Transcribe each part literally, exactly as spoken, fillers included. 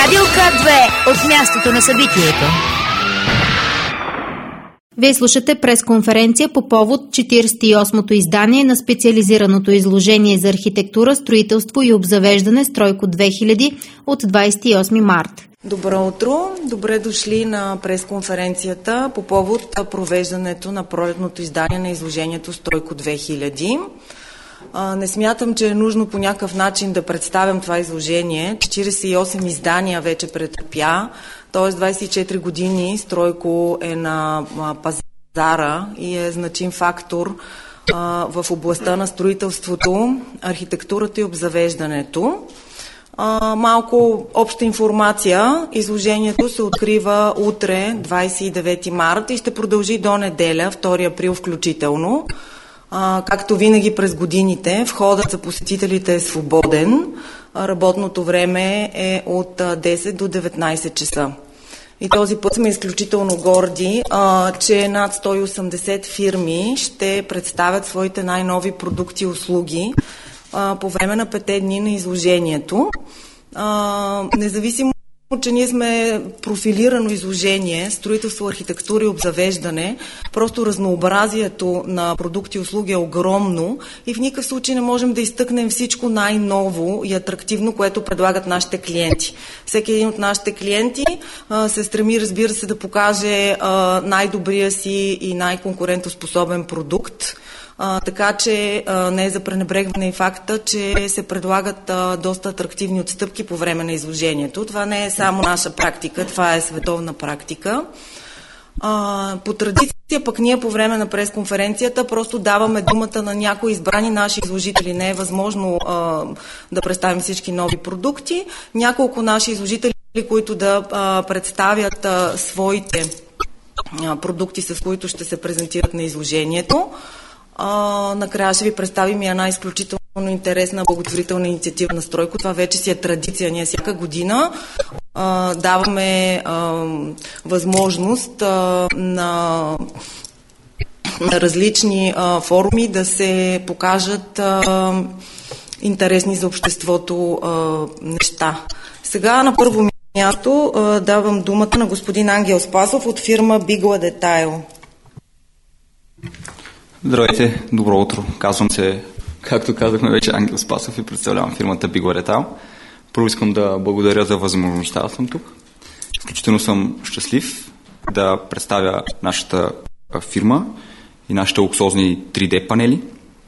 Радио К две от мястото на събитието. Вие слушате пресконференция по повод четиридесет и осмото издание на специализираното изложение за архитектура, строителство и обзавеждане Стройко две хиляди от двадесет и осми март. Добро утро! Добре дошли на пресконференцията по повод провеждането на пролетното издание на изложението Стройко две хиляди. Не смятам, че е нужно по някакъв начин да представям това изложение. четиридесет и осем издания вече претърпя, т.е. двадесет и четири години Стройко е на пазара и е значим фактор в областта на строителството, архитектурата и обзавеждането. Малко обща информация. Изложението се открива утре, двадесет и девети март, и ще продължи до неделя, втори април включително. А, както винаги през годините, входът за посетителите е свободен. Работното време е от десет до деветнадесет часа. И този път сме изключително горди, а, че над сто и осемдесет фирми ще представят своите най-нови продукти и услуги а, по време на петте дни на изложението. А, независимо, че ние сме профилирано изложение, строителство, архитектура и обзавеждане, просто разнообразието на продукти и услуги е огромно и в никакъв случай не можем да изтъкнем всичко най-ново и атрактивно, което предлагат нашите клиенти. Всеки един от нашите клиенти а, се стреми, разбира се, да покаже а, най-добрия си и най-конкурентоспособен продукт. А, така че а, не е за пренебрегване и факта, че се предлагат а, доста атрактивни отстъпки по време на изложението. Това не е само наша практика, това е световна практика. А, по традиция пък ние по време на пресконференцията просто даваме думата на някои избрани наши изложители. Не е възможно а, да представим всички нови продукти. Няколко наши изложители, които да а, представят а, своите а, продукти, с които ще се презентират на изложението. А, накрая ще ви представим и една изключително интересна благотворителна инициатива на Стройко. Това вече си е традиция. Ние всяка година а, даваме а, възможност а, на, на различни а, форуми да се покажат а, интересни за обществото а, неща. Сега на първо място а, давам думата на господин Ангел Спасов от фирма Bigla Detail. Здравейте, добро утро. Казвам се, както казахме вече, Ангел Спасов и представлявам фирмата Bigla Detail. Първо искам да благодаря за възможността да съм тук. Изключително съм щастлив да представя нашата фирма и нашите луксозни три Д панели.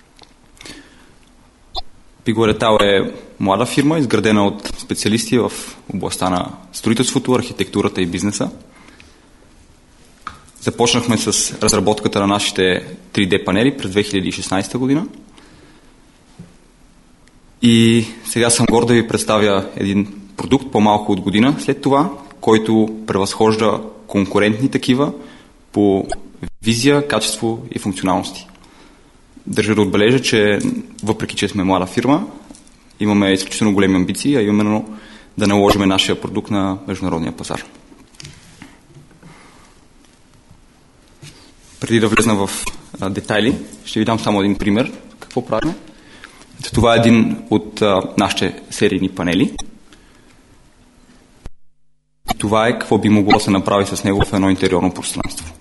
Bigla Detail е млада фирма, изградена от специалисти в областта на строителството, архитектурата и бизнеса. Започнахме с разработката на нашите три Д панели през две хиляди и шестнадесета година. И сега съм горд да ви представя един продукт по-малко от година след това, който превъзхожда конкурентни такива по визия, качество и функционалности. Държа да отбележа, че въпреки че сме млада фирма, имаме изключително големи амбиции, а именно да наложим нашия продукт на международния пазар. Преди да влезна в а, детайли, ще ви дам само един пример. Какво правим? Това е един от а, нашите серийни панели. Това е какво би могло да се направи с него в едно интериорно пространство.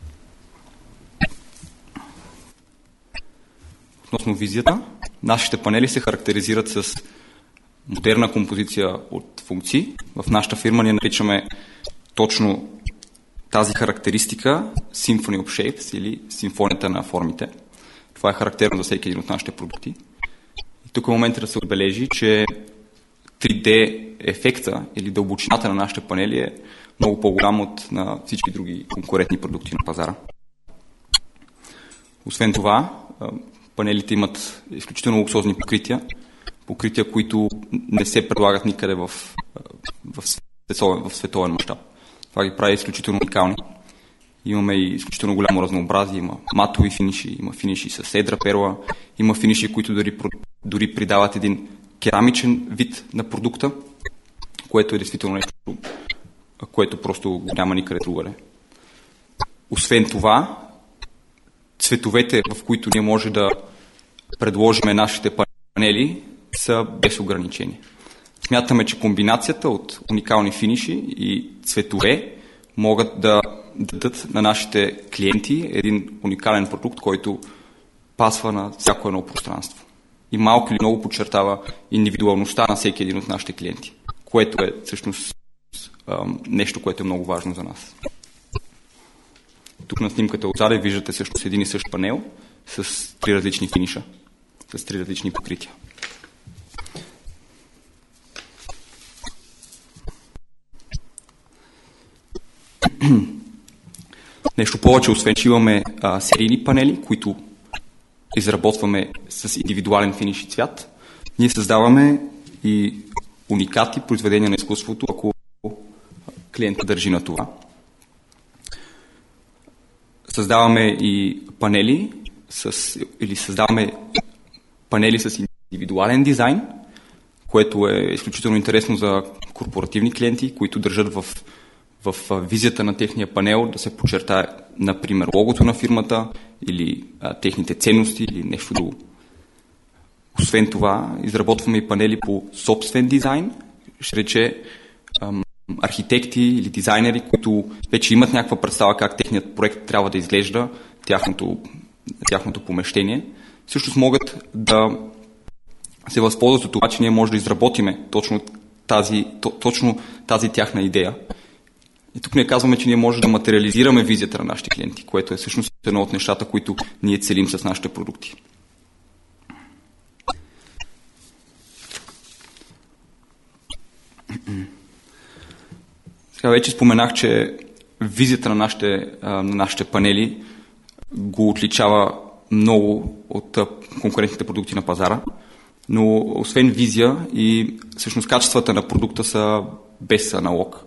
Относно визията, нашите панели се характеризират с модерна композиция от функции. В нашата фирма ние наричаме точно тази характеристика Symphony of Shapes или симфонията на формите. Това е характерно за всеки един от нашите продукти. И тук е момента да се отбележи, че три Д ефекта или дълбочината на нашите панели е много по-голям от на всички други конкурентни продукти на пазара. Освен това, панелите имат изключително луксозни покрития, покрития, които не се предлагат никъде в, в световен, в световен мащаб. Това ги прави изключително уникални. Имаме и изключително голямо разнообразие. Има матови финиши, има финиши с едра перла, има финиши, които дори, дори придават един керамичен вид на продукта, което е действително нещо, което просто няма никъде другаде. Освен това, цветовете, в които ние може да предложим нашите панели, са без ограничения. Смятаме, че комбинацията от уникални финиши и цветове могат да дадат на нашите клиенти един уникален продукт, който пасва на всяко едно пространство. И малко или много подчертава индивидуалността на всеки един от нашите клиенти, което е всъщност нещо, което е много важно за нас. Тук на снимката отзаде виждате всъщност един и същ панел с три различни финиша, с три различни покрития. Нещо повече, освен че имаме а, серийни панели, които изработваме с индивидуален финиш и цвят, ние създаваме и уникати, произведения на изкуството, ако клиентът държи на това. Създаваме и панели, с, или създаваме панели с индивидуален дизайн, което е изключително интересно за корпоративни клиенти, които държат в, в визията на техния панел да се подчертае, например, логото на фирмата или а, техните ценности или нещо друго. Освен това, изработваме и панели по собствен дизайн, ще рече ам, архитекти или дизайнери, които вече имат някаква представа как техният проект трябва да изглежда, тяхното, тяхното помещение, всъщност могат да се възползват от това, че ние може да изработиме точно тази, точно тази тяхна идея. И тук не казваме, че ние може да материализираме визията на нашите клиенти, което е всъщност едно от нещата, които ние целим с нашите продукти. Сега вече споменах, че визията на нашите, на нашите панели го отличава много от конкурентните продукти на пазара, но освен визия и всъщност качествата на продукта са без аналог.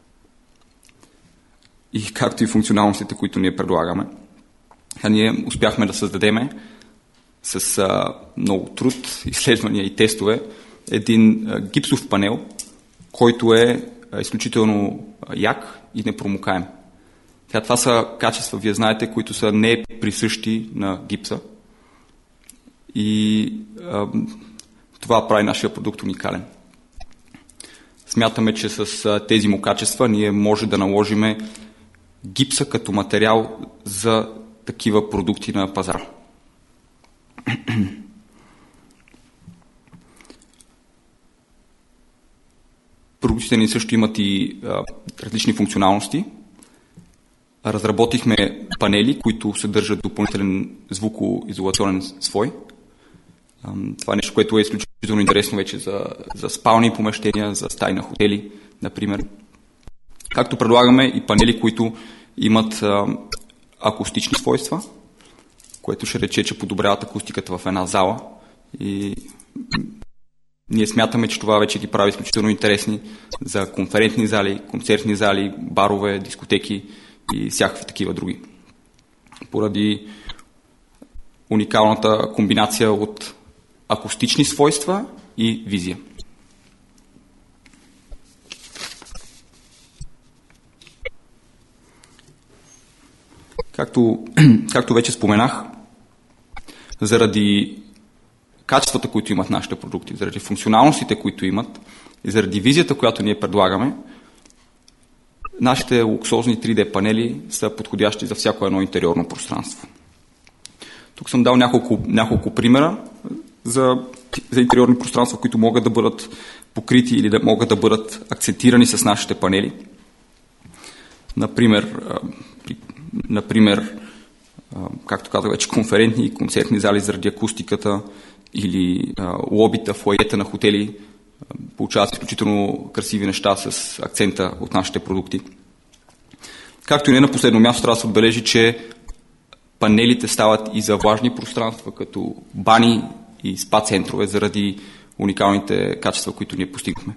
И както и функционалностите, които ние предлагаме. А ние успяхме да създадеме с а, много труд, изследвания и тестове един а, гипсов панел, който е а, изключително а, як и непромокаем. Тя, това са качества, вие знаете, които са не присъщи на гипса. И а, това прави нашия продукт уникален. Смятаме, че с а, тези му качества ние може да наложиме гипса като материал за такива продукти на пазара. Продуктите ни също имат и а, различни функционалности. Разработихме панели, които съдържат допълнителен звукоизолационен слой. А, това е нещо, което е изключително интересно вече за, за спални помещения, за стаи на хотели, например. Както предлагаме и панели, които имат а, акустични свойства, което ще рече, че подобряват акустиката в една зала. И ние смятаме, че това вече ги прави изключително интересни за конферентни зали, концертни зали, барове, дискотеки и всякакви такива други. Поради уникалната комбинация от акустични свойства и визия. Както, както вече споменах, заради качествата, които имат нашите продукти, заради функционалностите, които имат и заради визията, която ние предлагаме, нашите луксозни три Д панели са подходящи за всяко едно интериорно пространство. Тук съм дал няколко, няколко примера за, за интериорни пространства, които могат да бъдат покрити или да могат да бъдат акцентирани с нашите панели. Например, Например, както казах вече, конферентни и концертни зали заради акустиката или лобита, фоайета на хотели получават изключително красиви неща с акцента от нашите продукти. Както и не на последно място трябва да се отбележи, че панелите стават и за влажни пространства, като бани и спа центрове, заради уникалните качества, които ние постигнахме.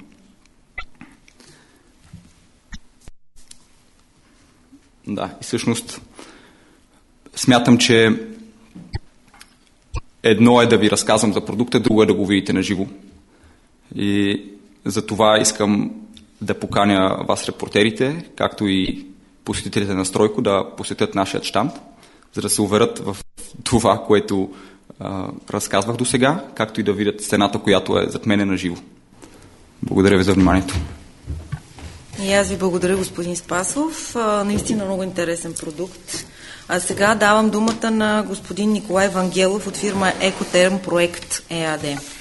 Да, и всъщност смятам, че едно е да ви разказвам за продукта, друго е да го видите на живо. И за това искам да поканя вас, репортерите, както и посетителите на Стройко, да посетят нашия щанд, за да се уверят в това, което а, разказвах до сега, както и да видят сцената, която е зад мене на живо. Благодаря ви за вниманието. И аз ви благодаря, господин Спасов. А, наистина много интересен продукт. А сега давам думата на господин Николай Вангелов от фирма Екотерм Проект ЕАД.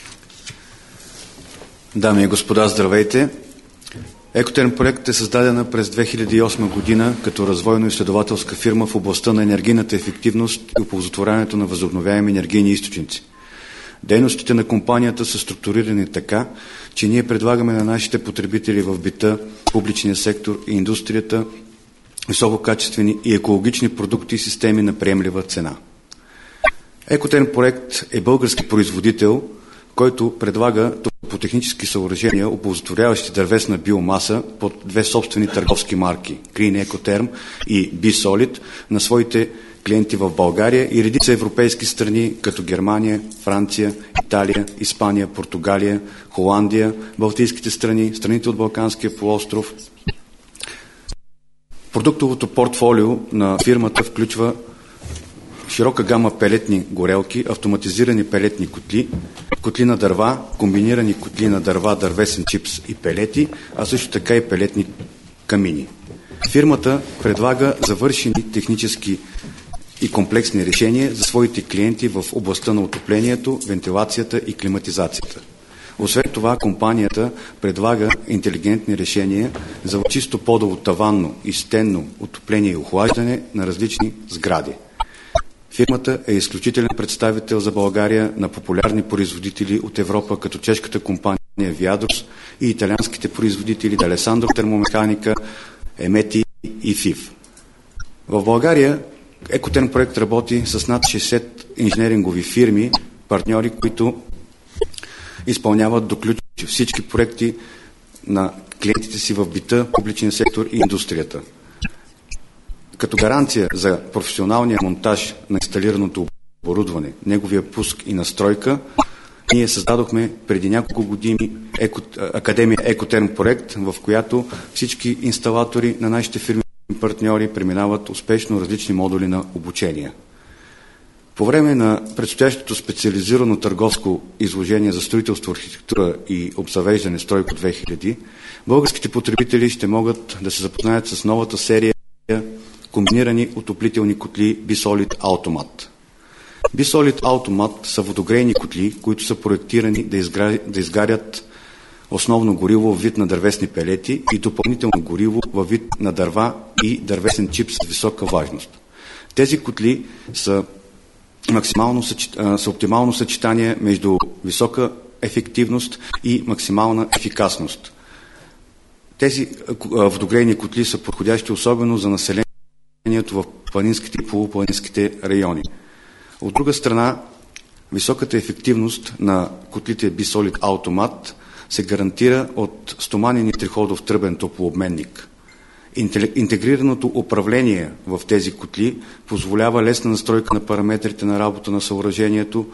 Дами и господа, здравейте! Екотерм Проект е създадена през две хиляди и осма година като развойно-изследователска фирма в областта на енергийната ефективност и оползотворяването на възобновяеми енергийни източници. Дейностите на компанията са структурирани така, че ние предлагаме на нашите потребители в бита, публичния сектор и индустрията висококачествени и екологични продукти и системи на приемлива цена. Екотерм Проект е български производител, който предлага топотехнически съоръжения, оползотворяващи дървесна биомаса под две собствени търговски марки – Green Ecotherm и B-Solid на своите клиенти в България и редица европейски страни, като Германия, Франция, Италия, Испания, Португалия, Холандия, Балтийските страни, страните от Балканския полуостров. Продуктовото портфолио на фирмата включва широка гама пелетни горелки, автоматизирани пелетни котли, котли на дърва, комбинирани котли на дърва, дървесен чипс и пелети, а също така и пелетни камини. Фирмата предлага завършени технически и комплексни решения за своите клиенти в областта на отоплението, вентилацията и климатизацията. Освен това, компанията предлага интелигентни решения за чисто подово таванно и стенно отопление и охлаждане на различни сгради. Фирмата е изключителен представител за България на популярни производители от Европа, като чешката компания Viadros и италианските производители Alessandro Термомеханика, Емети и ФИВ. В България Екотерм Проект работи с над шейсет инженерингови фирми, партньори, които изпълняват до ключ всички проекти на клиентите си в бита, публичния сектор и индустрията. Като гаранция за професионалния монтаж на инсталираното оборудване, неговия пуск и настройка, ние създадохме преди няколко години еко, Академия Екотерм Проект, в която всички инсталатори на нашите фирми партньори преминават успешно различни модули на обучение. По време на предстоящото специализирано търговско изложение за строителство, архитектура и обзавеждане Стройко две хиляди, българските потребители ще могат да се запознаят с новата серия комбинирани отоплителни котли B-Solid Automat. B-Solid Automat са водогрейни котли, които са проектирани да, изгра... да изгарят основно гориво в вид на дървесни пелети и допълнително гориво във вид на дърва и дървесен чип с висока влажност. Тези котли са, максимално съчет... са оптимално съчетание между висока ефективност и максимална ефикасност. Тези водогрейни котли са подходящи особено за населението в планинските и полупланинските райони. От друга страна, високата ефективност на котлите B-Solid Automat се гарантира от стоманен и триходов тръбен топлообменник. Интегрираното управление в тези котли позволява лесна настройка на параметрите на работа на съоръжението.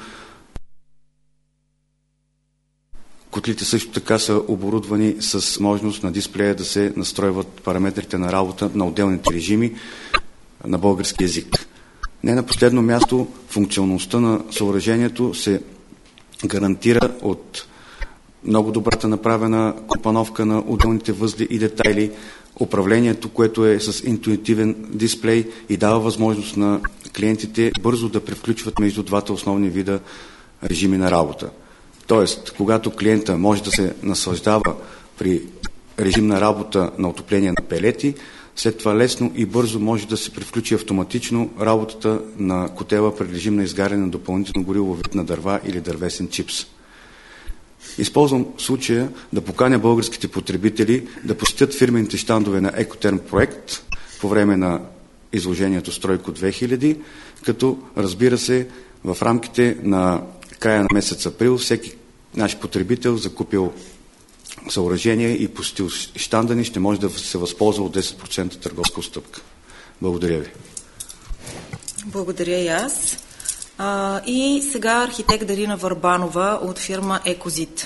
Котлите също така са оборудвани с можност на дисплея да се настройват параметрите на работа на отделните режими на български език. Не на последно място, функционалността на съоръжението се гарантира от много добрата направена компоновка на отделните възли и детайли, управлението, което е с интуитивен дисплей и дава възможност на клиентите бързо да превключват между двата основни вида режими на работа. Тоест, когато клиента може да се наслаждава при режим на работа на отопление на пелети, след това лесно и бързо може да се превключи автоматично работата на котела при режим на изгаряне на допълнително гориво вид на дърва или дървесен чипс. Използвам случая да поканя българските потребители да посетят фирмените щандове на Екотерм Проект по време на изложението Стройко две хиляди, като разбира се в рамките на края на месец април всеки наш потребител, закупил съоръжение и посетил щанда ни, ще може да се възползва от десет процента търговска отстъпка. Благодаря ви. Благодаря и аз. А, и сега архитект Дарина Върбанова от фирма Екозит.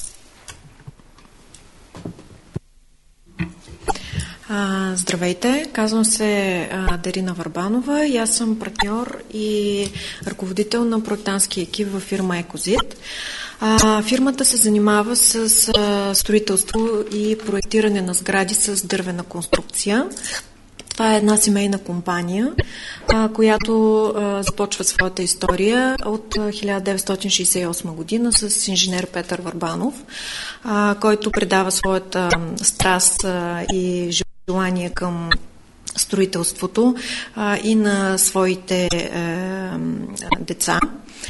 А, здравейте, казвам се а, Дарина Върбанова и аз съм партньор и ръководител на проектантски екип във фирма Екозит. А, фирмата се занимава с а, строителство и проектиране на сгради с дървена конструкция. Това е една семейна компания, а, която а, започва своята история от хиляда деветстотин шейсет и осма година с инженер Петър Върбанов, а, който предава своята страст а, и желание към строителството а, и на своите е, деца.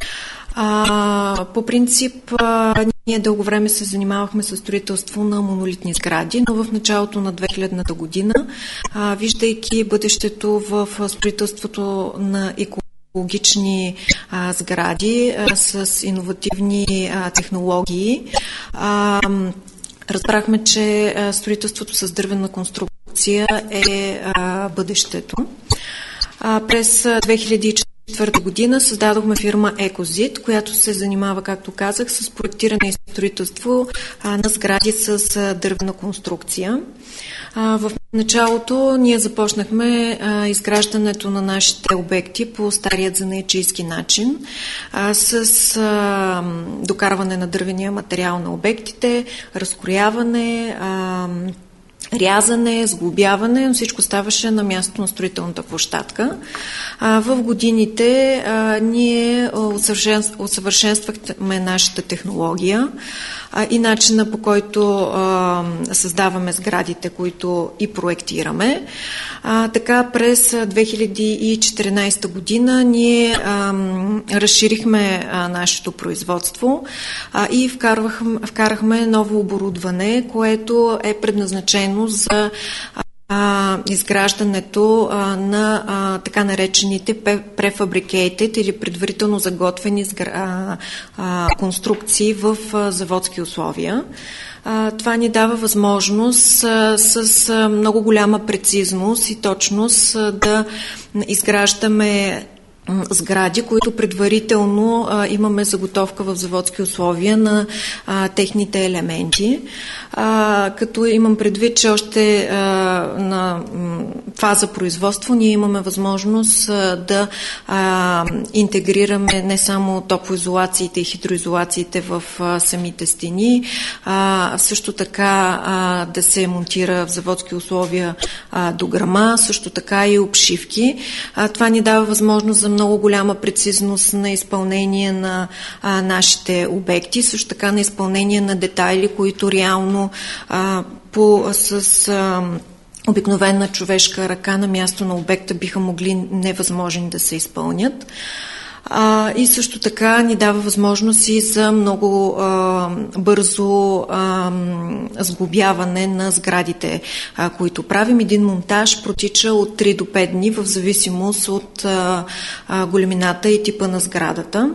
А, по принцип, а, ние дълго време се занимавахме с строителство на монолитни сгради, но в началото на две хилядната година, а, виждайки бъдещето в строителството на екологични а, сгради а, с иновативни а, технологии, а, разбрахме, че а, строителството с дървена конструкция е а, бъдещето. А, през две хиляди и четвърта година създадохме фирма Екозит, която се занимава, както казах, с проектиране и строителство а, на сгради с а, дървена конструкция. А, в началото ние започнахме а, изграждането на нашите обекти по старият занаятчийски начин, а, с а, докарване на дървения материал на обектите, разкрояване, а, рязане, сглобяване, но всичко ставаше на мястото на строителната площадка. А, в годините а, ние усъвършенствахме нашата технология а, и начина, по който а, създаваме сградите, които и проектираме. А, така през две хиляди и четиринадесета година ние а, разширихме а, нашето производство а, и вкарвахме, вкарахме ново оборудване, което е предназначено за а, изграждането а, на а, така наречените prefabricated или предварително заготвени а, а, конструкции в а, заводски условия. А, това ни дава възможност а, с а, много голяма прецизност и точност а, да изграждаме сгради, които предварително а, имаме заготовка в заводски условия на а, техните елементи. А, като имам предвид, че още а, на м, фаза производство ние имаме възможност а, да а, интегрираме не само топлоизолациите и хидроизолациите в а, самите стени, а също така а, да се монтира в заводски условия а, дограма, също така и обшивки. А, това ни дава възможност за много голяма прецизност на изпълнение на а, нашите обекти, също така на изпълнение на детайли, които реално а, по, с а, обикновена човешка ръка на място на обекта биха могли невъзможни да се изпълнят. А, и също така ни дава възможност и за много а, бързо а, сглобяване на сградите, а, които правим. Един монтаж протича от три до пет дни в зависимост от а, а, големината и типа на сградата.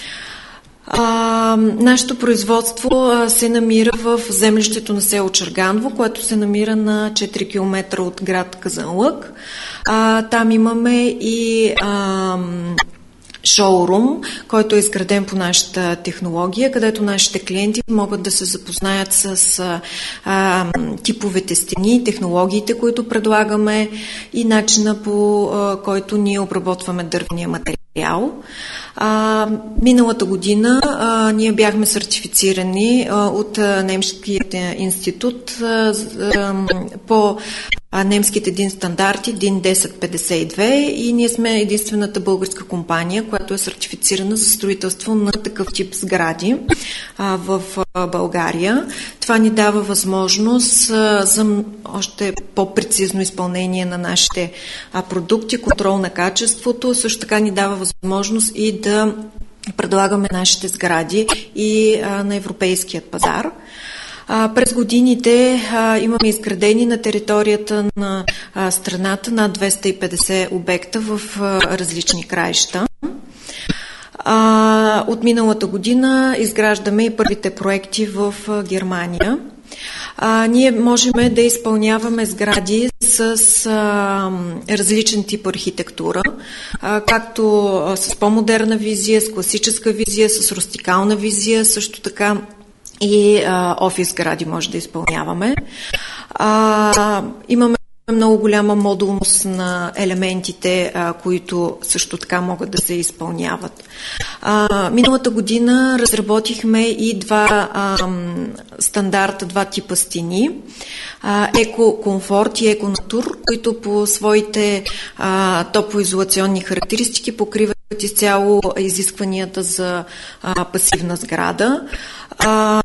А, нашето производство а, се намира в землището на село Чарганово, което се намира на четири километра от град Казанлък. А, там имаме и а, шоурум, който е изграден по нашата технология, където нашите клиенти могат да се запознаят с а, типовете стени, технологиите, които предлагаме и начина, по а, който ние обработваме дървения материал. А, миналата година а, ние бяхме сертифицирани а, от а, Немският институт а, а, по а, немските ДИН стандарти, ДИН десет петдесет и две, и ние сме единствената българска компания, която е сертифицирана за строителство на такъв тип сгради а, в а, България. Това ни дава възможност а, за още по-прецизно изпълнение на нашите а, продукти, контрол на качеството, също така ни дава възможност и да предлагаме нашите сгради и а, на европейският пазар. А, през годините а, имаме изградени на територията на а, страната над двеста и петдесет обекта в а, различни краища. А, от миналата година изграждаме и първите проекти в а, Германия. А, ние можем да изпълняваме сгради с а, различен тип архитектура, а, както а, с по-модерна визия, с класическа визия, с рустикална визия, също така и а, офис сгради може да изпълняваме. А, имаме много голяма модулност на елементите, а, които също така могат да се изпълняват. А, миналата година разработихме и два а, стандарта, два типа стени. Еко-комфорт и еко-натур, които по своите а, топлоизолационни характеристики покриват изцяло изискванията за а, пасивна сграда. А,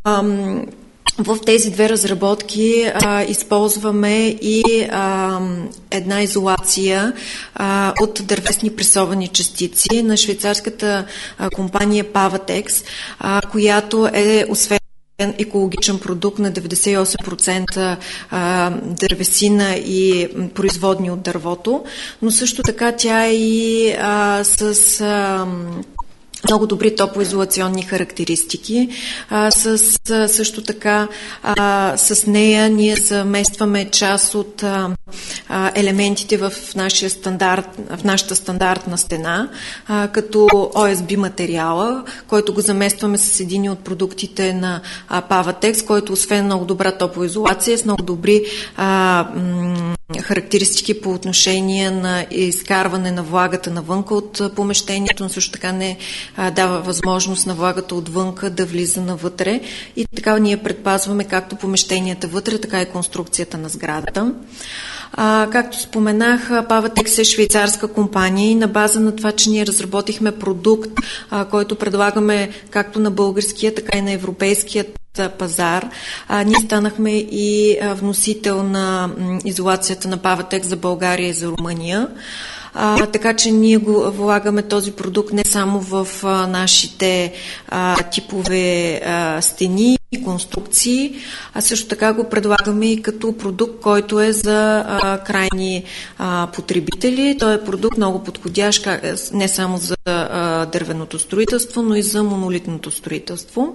В тези две разработки а, използваме и а, една изолация а, от дървесни пресовани частици на швейцарската а, компания Pavatex, а, която е освен екологичен продукт на деветдесет и осем процента а, дървесина и производни от дървото, но също така тя е и а, с а, много добри топлоизолационни характеристики. А, с, също така а, с нея ние заместваме част от а, а, елементите в, нашия стандарт, в нашата стандартна стена, а, като О Ес Би материала, който го заместваме с един от продуктите на а, Pavatex, който освен много добра топлоизолация, с много добри а, м- характеристики по отношение на изкарване на влагата навънка от помещението, но също така не а, дава възможност на влагата отвънка да влиза навътре и така ние предпазваме както помещенията вътре, така и конструкцията на сградата. А, както споменах, Pavatex е швейцарска компания и на база на това, че ние разработихме продукт, а, който предлагаме както на българския, така и на европейският пазар. А, ние станахме и а, вносител на м, изолацията на Pavatex за България и за Румъния. А, така че ние го влагаме този продукт не само в а, нашите а, типове а, стени и конструкции, а също така го предлагаме и като продукт, който е за а, крайни а, потребители. Той е продукт много подходящ как, не само за а, дървеното строителство, но и за монолитното строителство.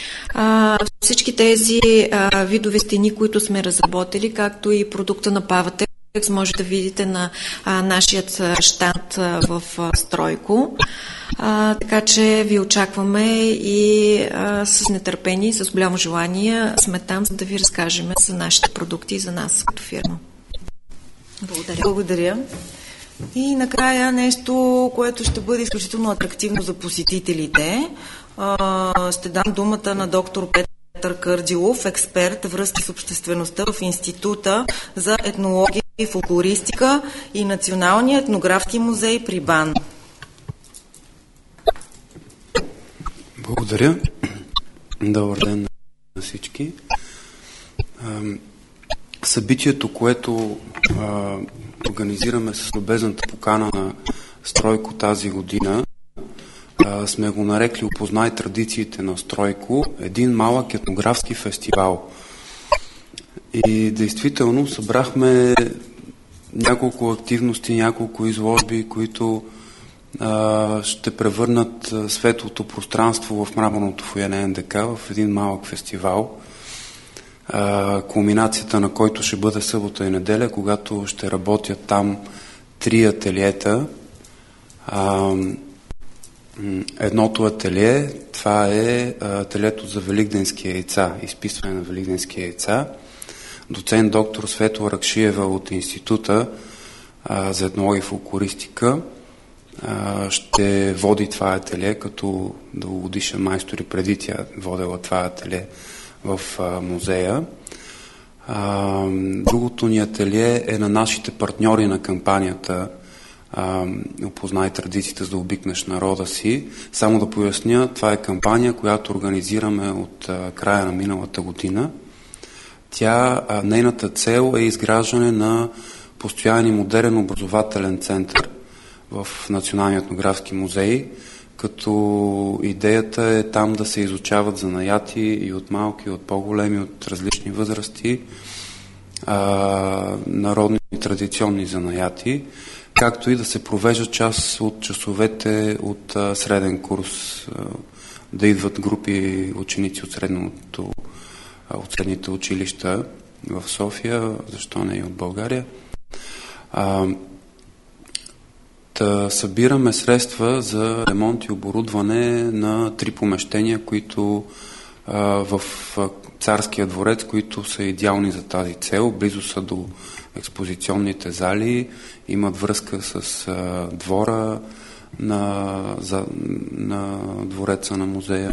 А, всички тези а, видове стени, които сме разработили, както и продукта на Pavatex, може да видите на а, нашият щанд а, в а, Стройко. А, така че ви очакваме и а, с нетърпение, с голямо желание сме там, за да ви разкажем за нашите продукти и за нас като фирма. Благодаря. Благодаря. И накрая нещо, което ще бъде изключително атрактивно за посетителите. А, ще дам думата на доктор Петър Петър Кърджилов, експерт връзки с обществеността в Института за етнология и фолклористика и Националния етнографски музей при БАН. Благодаря. Добър ден на всички. Събитието, което а, организираме с любезната покана на Стройко тази година, а, сме го нарекли "Опознай традициите на Стройко", един малък етнографски фестивал. И действително събрахме няколко активности, няколко изложби, които а, ще превърнат светлото пространство в мраморното фоайе на Ен Де Ка в един малък фестивал. Uh, кулминацията на който ще бъде събота и неделя, когато ще работят там три ателиета. Uh, едното ателие, това е ателието за великденски яйца, изписване на великденски яйца. Доцент доктор Светла Ракшиева от Института uh, за етнология и фолклористика uh, ще води това ателие, като дългогодишен майстор и преди тя водела това ателие в а, музея. А, другото ни ателие е на нашите партньори на кампанията а, "Опознай традициите, за да обикнеш народа си". Само да поясня, това е кампания, която организираме от а, края на миналата година. Тя, а, нейната цел е изграждане на постоянен и модерен образователен център в Националния етнографски музей, като идеята е там да се изучават занаяти и от малки, и от по-големи, от различни възрасти, а, народни и традиционни занаяти, както и да се провежда част от часовете от а, среден курс, а, да идват групи ученици от, средното, а, от средните училища в София, защо не и от България. А, Да събираме средства за ремонт и оборудване на три помещения, които а, в а, Царския дворец, които са идеални за тази цел. Близо са до експозиционните зали, имат връзка с а, двора на, за, на двореца на музея.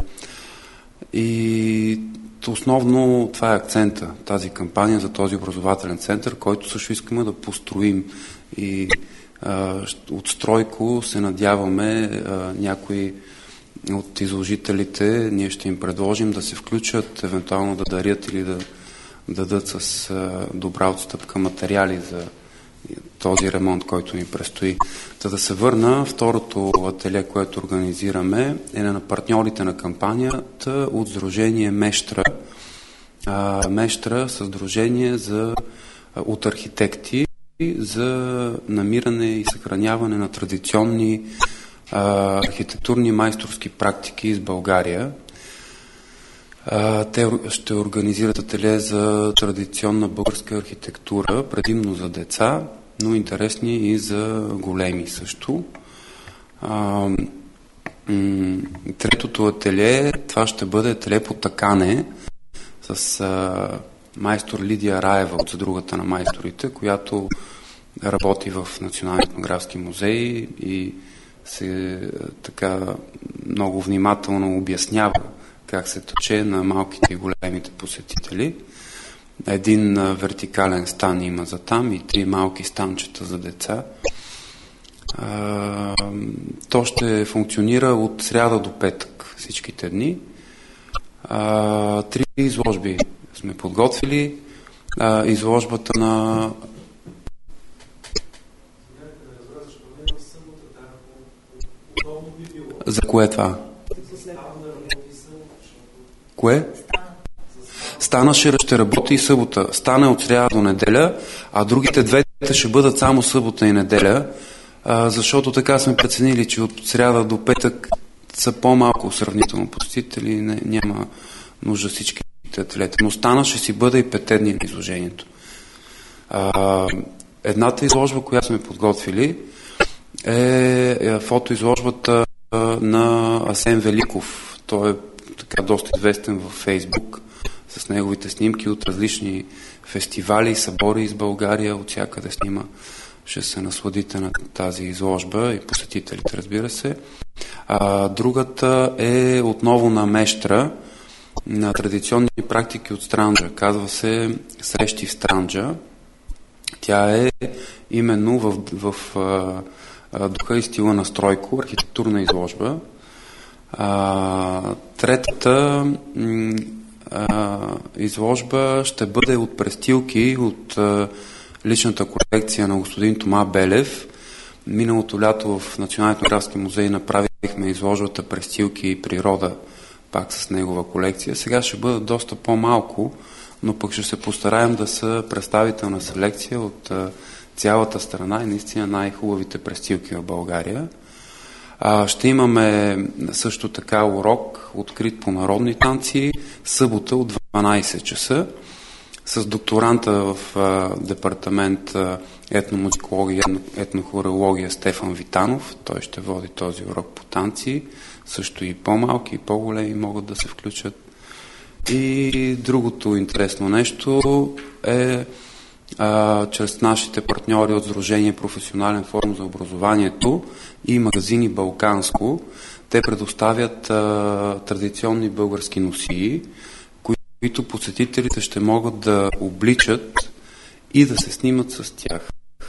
И основно това е акцента, тази кампания за този образователен център, който също искаме да построим. И а, от Стройко се надяваме а, някои от изложителите, ние ще им предложим да се включат, евентуално да дарят или да дадат с а, добра отстъпка материали за този ремонт, който ни предстои. Та да се върна, второто ателие, което организираме, е на партньорите на кампанията от Сдружение Мещра. А, Мещра са сдружение за, от архитекти за намиране и съхраняване на традиционни а, архитектурни майсторски практики из България. А, те ще организират ателие за традиционна българска архитектура, предимно за деца, но интересни и за големи също. А, м- третото ателие, това ще бъде ателие по такане с а, майстор Лидия Раева от Задругата на майсторите, която работи в Националния етнографски музей и се така много внимателно обяснява как се тъче на малките и големите посетители. Един вертикален стан има за там и три малки станчета за деца. А, то ще функционира от сряда до петък всичките дни. А, три изложби сме подготвили. А, изложбата на... За кое това? Кое? Стана ще, ще работи и събота. Стана от сряда до неделя, а другите двете ще бъдат само събота и неделя, а, защото така сме преценили, че от сряда до петък са по-малко сравнително посетители, не, няма нужда всички ателиета. Но Стана ще си бъде и петте дни на изложението. А, едната изложба, която сме подготвили, е, е фотоизложбата на Асен Великов. Той е така доста известен във Фейсбук с неговите снимки от различни фестивали и събори из България. От всякъде снима. Ще се насладите на тази изложба и посетителите, разбира се. А, другата е отново на Мещра, на традиционни практики от Странджа. Казва се Срещи в Странджа. Тя е именно в, в, в духа и стила на Стройко, архитектурна изложба. А, третата м, а, изложба ще бъде от престилки от а, личната колекция на господин Тома Белев. Миналото лято в Националния етнографски музей направихме изложбата Престилки и природа, пак с негова колекция. Сега ще бъдат доста по-малко, но пък ще се постараем да са представителна селекция от а, цялата страна и наистина най-хубавите престилки в България. А, ще имаме също така урок, открит по народни танци, събота от дванайсет часа с докторанта в а, департамент а, етномузикология, етнохореология Стефан Витанов. Той ще води този урок по танци. Също и по-малки, и по-големи могат да се включат. И другото интересно нещо е а, чрез нашите партньори от Сдружение Професионален форум за образованието и магазини Балканско. Те предоставят а, традиционни български носии, които посетителите ще могат да обличат и да се снимат с тях.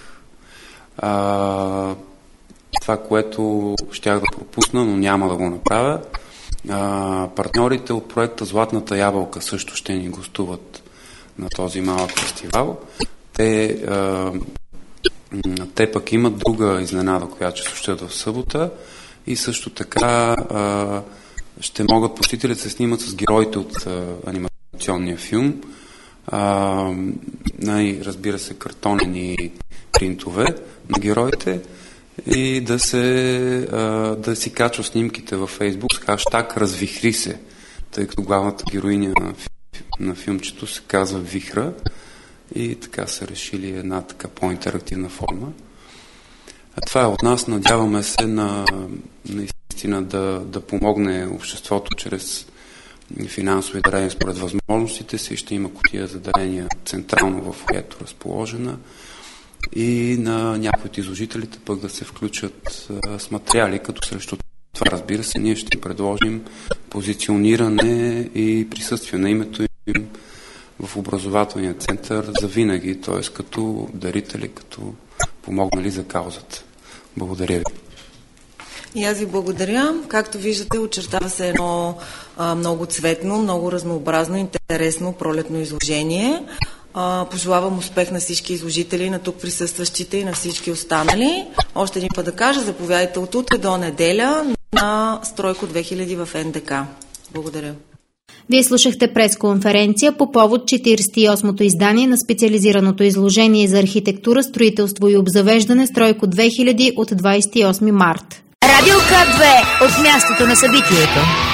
А, това, което щях да пропусна, но няма да го направя. А, партньорите от проекта Златната ябълка също ще ни гостуват на този малък фестивал. Те, а, те пък имат друга изненада, която ще случат в събота и също така а, ще могат посетителите да се снимат с героите от а, анимационния филм. А, най, разбира се, картонени принтове на героите и да, се, а, да си качва снимките във Фейсбук с хаштаг "Развихри се", тъй като главната героиня на, на филмчето се казва Вихра и така са решили една така по-интерактивна форма. А това е от нас. Надяваме се на наистина да, да помогне обществото чрез финансови дарения според възможностите си. Ще има кутия за дарения централно в фоайето разположена. И на някои от изложителите пък да се включат а, с материали, като срещу това, разбира се, ние ще предложим позициониране и присъствие на името им в образователния център за винаги, т.е. като дарители, като помогнали за каузата. Благодаря ви. И аз ви благодаря. Както виждате, очертава се едно а, много цветно, много разнообразно, интересно пролетно изложение. А, пожелавам успех на всички изложители, на тук присъстващите и на всички останали. Още един път да кажа, заповядайте от утре до неделя на Стройко две хиляди в Н Д К. Благодаря. Вие слушахте пресконференция по повод четиридесет и осмото издание на специализираното изложение за архитектура, строителство и обзавеждане Стройко две хиляди от двадесет и осми март. Радио К две от мястото на събитието.